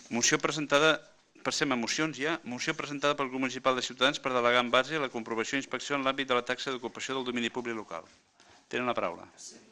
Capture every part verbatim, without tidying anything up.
Moció presentada, passem a mocions ja, moció presentada pel grup municipal de Ciutadans per delegar en base la comprovació i inspecció en l'àmbit de la taxa d'ocupació del domini públic local. Tenen la paraula.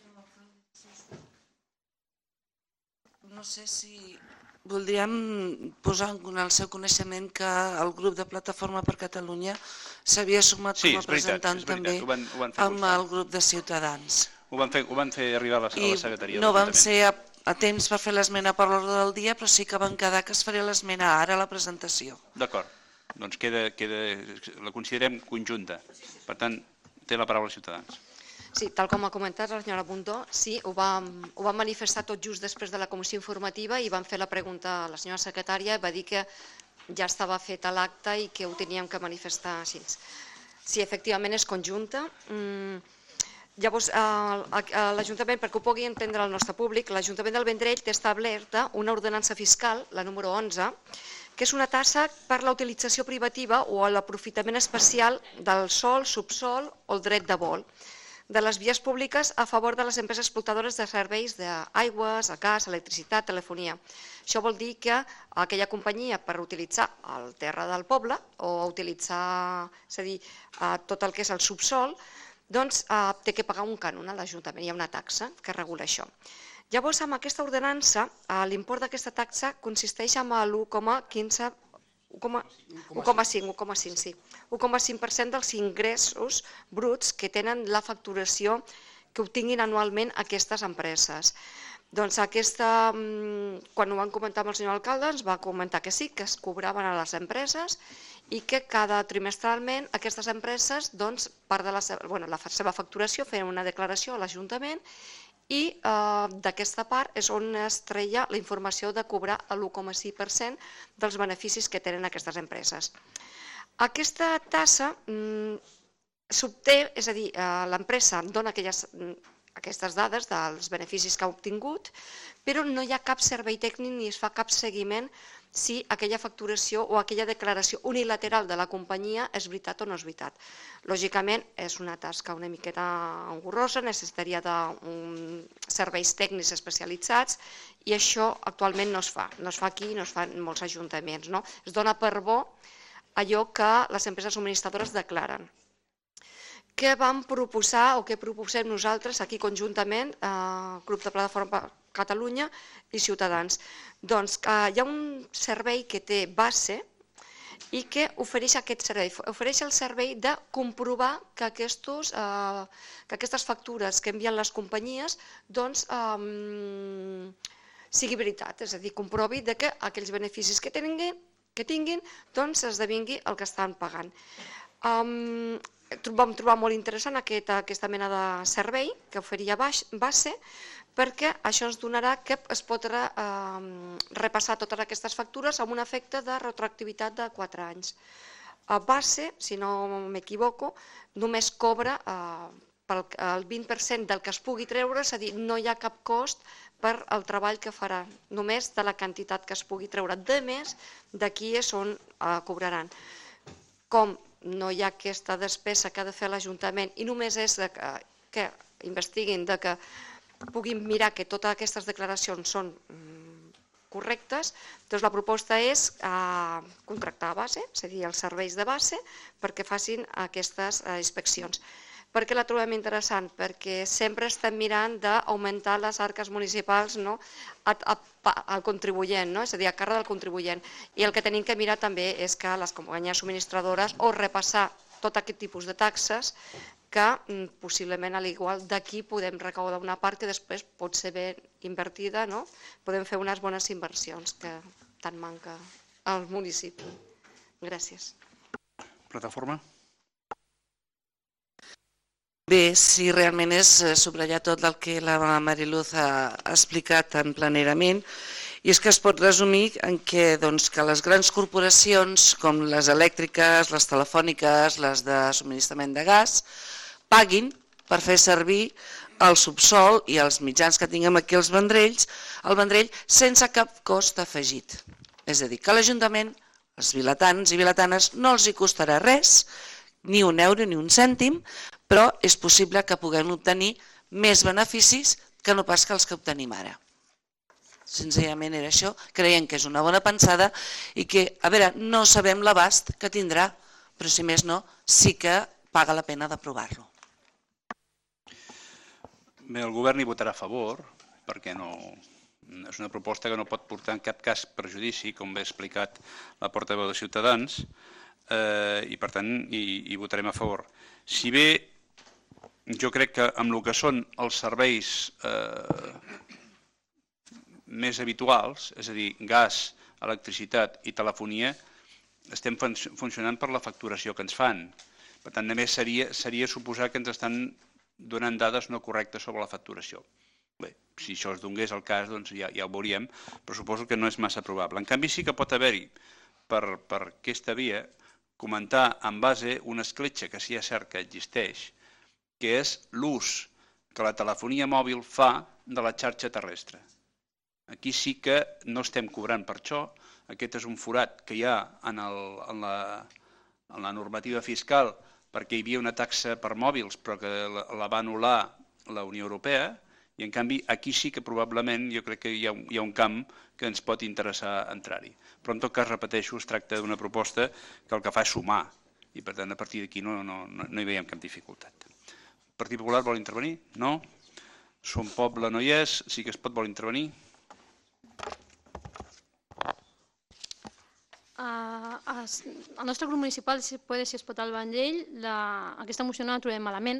No sé si voldríem posar en el seu coneixement que el grup de Plataforma per Catalunya s'havia sumat com a presentant també amb el grup de Ciutadans. Ho van fer arribar a la secretaria. I no vam ser a temps per fer l'esmena per l'ordre del dia, però sí que van quedar que es faria l'esmena ara a la presentació. D'acord, doncs la considerem conjunta. Per tant, té la paraula Ciutadans. Sí, tal com ha comentat la senyora Bundó, sí, ho vam manifestar tot just després de la comissió informativa i vam fer la pregunta a la senyora secretària i va dir que ja estava feta l'acte i que ho teníem que manifestar així. Sí, efectivament és conjunta. Llavors, l'Ajuntament, perquè ho pugui entendre el nostre públic, l'Ajuntament del Vendrell té establerta una ordenança fiscal, la número onze, que és una tassa per la utilització privativa o l'aprofitament especial del sòl, subsòl o el dret de vol de les vies públiques a favor de les empreses explotadores de serveis d'aigües, gas, electricitat, telefonia. Això vol dir que aquella companyia per utilitzar el terra del poble o utilitzar, és a dir, tot el que és el subsòl, doncs té que pagar un cànon a l'Ajuntament, hi ha una taxa que regula això. Llavors, amb aquesta ordenança, l'import d'aquesta taxa consisteix en l'u coma quinze u coma cinc per cent dels ingressos bruts que tenen la facturació que obtinguin anualment aquestes empreses. Doncs aquesta, quan ho van comentar amb el senyor alcalde, ens va comentar que sí, que es cobraven a les empreses i que cada trimestralment aquestes empreses, doncs, part de la seva facturació, feien una declaració a l'Ajuntament i d'aquesta part és on es treia la informació de cobrar l'u coma cinc per cent dels beneficis que tenen aquestes empreses. Aquesta tassa s'obté, és a dir, l'empresa dona aquestes dades dels beneficis que ha obtingut, però no hi ha cap servei tècnic ni es fa cap seguiment si aquella facturació o aquella declaració unilateral de la companyia és veritat o no és veritat. Lògicament, és una tasca una miqueta engorrosa, necessitaria de serveis tècnics especialitzats i això actualment no es fa. No es fa aquí, no es fa en molts ajuntaments. Es dona per bo allò que les empreses subministradores declaren. Què vam proposar o què proposem nosaltres aquí conjuntament, el grup de Plataforma per Catalunya i Ciutadans? Doncs hi ha un servei que té base i que ofereix aquest servei. Ofereix el servei de comprovar que aquestes factures que envien les companyies sigui veritat, és a dir, comprovi que aquells beneficis que tinguin esdevingui el que estan pagant. Vam trobar molt interessant aquesta mena de servei que oferia base perquè això ens donarà que es pot repassar totes aquestes factures amb un efecte de retroactivitat de quatre anys. Base, si no m'equivoco, només cobra el vint per cent del que es pugui treure, és a dir, no hi ha cap cost per al treball que farà, només de la quantitat que es pugui treure. De més, d'aquí és on cobraran. Com no hi ha aquesta despesa que ha de fer l'Ajuntament i només és que investiguin, que puguin mirar que totes aquestes declaracions són correctes, doncs la proposta és contractar a base, és a dir, els serveis de base, perquè facin aquestes inspeccions. Per què la trobem interessant? Perquè sempre estem mirant d'augmentar les arques municipals al contribuent, és a dir, a càrrec del contribuent. I el que tenim que mirar també és que les companyies subministradores o repassar tot aquest tipus de taxes que possiblement a l'igual d'aquí podem recaudar una part que després pot ser ben invertida, podem fer unes bones inversions que tant manca al municipi. Gràcies. Plataforma? Bé, sí, realment és subratllar tot el que la Mariluz ha explicat tan planerament i és que es pot resumir en que les grans corporacions com les elèctriques, les telefòniques, les de subministrament de gas, paguin per fer servir el subsòl i els mitjans que tinguem aquí als Vendrells, el Vendrell sense cap cost afegit. És a dir, que a l'Ajuntament, els vilatans i vilatanes, no els hi costarà res, ni un euro ni un cèntim, però és possible que puguem obtenir més beneficis que no pas que els que obtenim ara. Senzillament era això. Creiem que és una bona pensada i que, a veure, no sabem l'abast que tindrà, però si més no, sí que paga la pena d'aprovar-lo. Bé, el govern hi votarà a favor, perquè no, és una proposta que no pot portar en cap cas perjudici, com bé ha explicat la portaveu de Ciutadans, eh, i per tant hi, hi votarem a favor. Si bé jo crec que amb el que són els serveis eh, més habituals, és a dir, gas, electricitat i telefonia, estem funcionant per la facturació que ens fan. Per tant, només seria, seria suposar que ens estan donant dades no correctes sobre la facturació. Bé, si això es donés el cas, doncs ja, ja ho veuríem, però suposo que no és massa probable. En canvi, sí que pot haver-hi, per, per aquesta via, comentar en base una escletxa que sí és cert que existeix, que és l'ús que la telefonia mòbil fa de la xarxa terrestre. Aquí sí que no estem cobrant per això. Aquest és un forat que hi ha en, el, en, la, en la normativa fiscal, perquè hi havia una taxa per mòbils, però que la, la va anul·lar la Unió Europea, i en canvi aquí sí que probablement jo crec que hi ha, hi ha un camp que ens pot interessar entrar-hi. Però en tot cas, repeteixo, es tracta d'una proposta que el que fa és sumar, i per tant a partir d'aquí no, no, no, no hi veiem cap dificultat. El Partit Popular vol intervenir? No? Som Poble no hi és, sí que es pot vol intervenir? Uh, el nostre grup municipal, si puede, si es pot al Vendrell, la, aquesta moció no la trobem malament,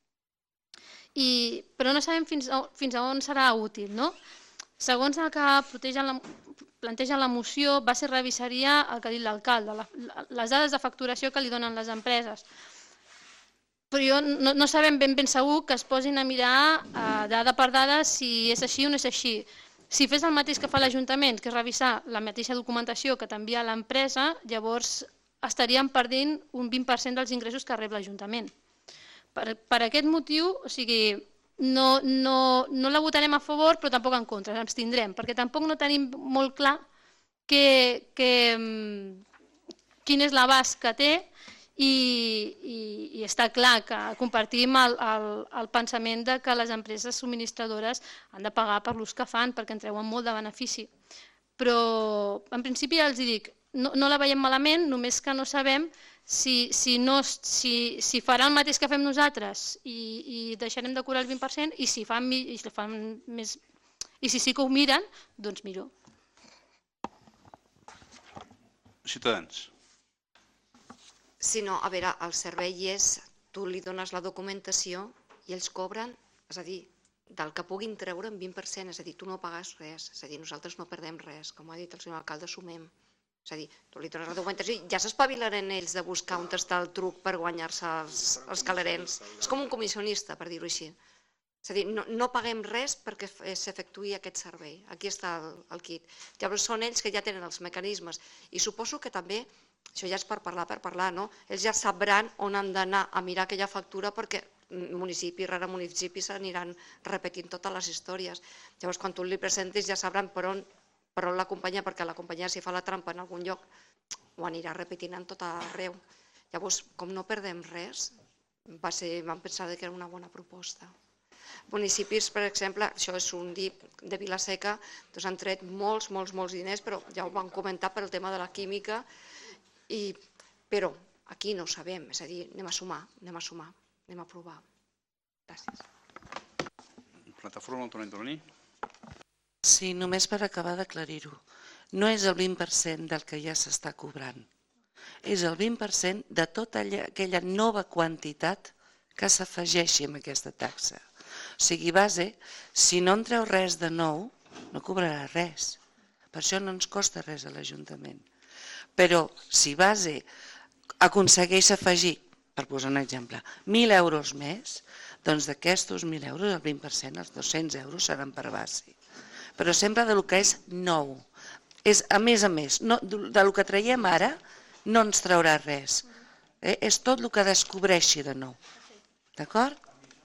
I, però no sabem fins a, fins a on serà útil. No? Segons el que la, planteja la moció, va ser revisaria el que ha dit l'alcalde, la, les dades de facturació que li donen les empreses. Però jo no, no sabem ben ben segur que es posin a mirar uh, dada per dada si és així o no és així. Si fes el mateix que fa l'Ajuntament, que és revisar la mateixa documentació que t'envia l'empresa, llavors estaríem perdent un vint per cent dels ingressos que rep l'Ajuntament. Per, per aquest motiu, o sigui, no, no, no la votarem a favor, però tampoc en contra, ens tindrem, perquè tampoc no tenim molt clar que, que, quin és l'abast que té i, i, i està clar que compartim el, el, el pensament de que les empreses subministradores han de pagar per l'ús que fan perquè en treuen molt de benefici. Però en principi ja els dic, no, no la veiem malament, només que no sabem si, si, no, si, si farà el mateix que fem nosaltres i, i deixarem de cobrar el vint per cent i si fan, i si fan més, i si sí que ho miren, doncs millor. Ciutadans. Si no, a veure, el servei és, tu li dones la documentació i ells cobren, és a dir, del que puguin treure en vint per cent, és a dir, tu no pagues res, és a dir, nosaltres no perdem res, com ha dit el senyor alcalde, sumem. És a dir, tu li dones la documentació i ja s'espavilaren ells de buscar on està el truc per guanyar-se els, els calarens. És com un comissionista, per dir-ho així. És a dir, no, no paguem res perquè s'efectuï aquest servei. Aquí està el, el kit. Llavors són ells que ja tenen els mecanismes i suposo que també, això ja és per parlar, per parlar, no? Ells ja sabran on han d'anar a mirar aquella factura perquè municipi rere municipi s'aniran repetint totes les històries. Llavors, quan tu li presentis ja sabran per on, per on la companyia, perquè la companyia si fa la trampa en algun lloc ho anirà repetint en tot arreu. Llavors, com no perdem res, va ser, vam pensar que era una bona proposta. Municipis, per exemple, això és un D I P de Vila-seca, doncs han tret molts, molts, molts diners, però ja ho vam comentar per el tema de la química, i, però aquí no ho sabem, és a dir, anem a sumar, anem a sumar, anem a provar. Gràcies. Plataforma Autonomia Intervenir. Sí, només per acabar d'aclarir-ho. No és el vint per cent del que ja s'està cobrant. És el vint per cent de tota aquella nova quantitat que s'afegeixi amb aquesta taxa. O sigui, base, si no en treu res de nou, no cobrarà res. Per això no ens costa res a l'Ajuntament. Però si base aconsegueix afegir, per posar un exemple, mil euros més, doncs d'aquests mil euros, el vint per cent, els dos-cents euros seran per base. Però sempre del que és nou. És, a més a més, no, del que traiem ara no ens traurà res. Eh? És tot el que descobreixi de nou. D'acord?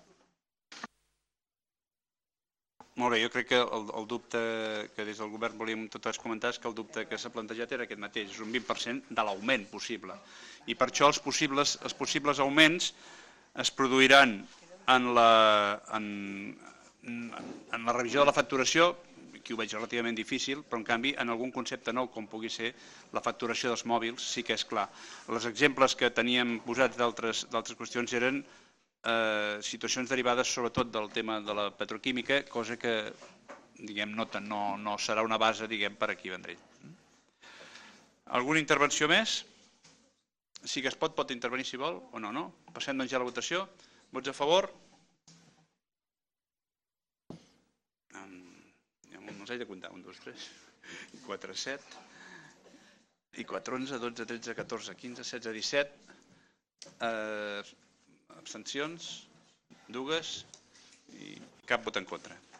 Molt bé, jo crec que el, el dubte que des del govern volíem tots comentar és que el dubte que s'ha plantejat era aquest mateix, és un vint per cent de l'augment possible. I per això els possibles, els possibles augments es produiran en la, en, en la revisió de la facturació, aquí ho veig relativament difícil, però en canvi en algun concepte nou com pugui ser la facturació dels mòbils sí que és clar. Els exemples que teníem posats d'altres qüestions eren eh, situacions derivades sobretot del tema de la petroquímica, cosa que diguem, no, no, no serà una base diguem, per aquí Vendrell. Alguna intervenció més? Sí que es pot, pot intervenir si vol o no, no? Passem doncs ja a la votació. Vots a favor? No s'haig de comptar, un, dos, tres, quatre, set, i quatre, onze, dotze, tretze, catorze, quinze, setze, disset, eh, abstencions, dues, i cap vot en contra.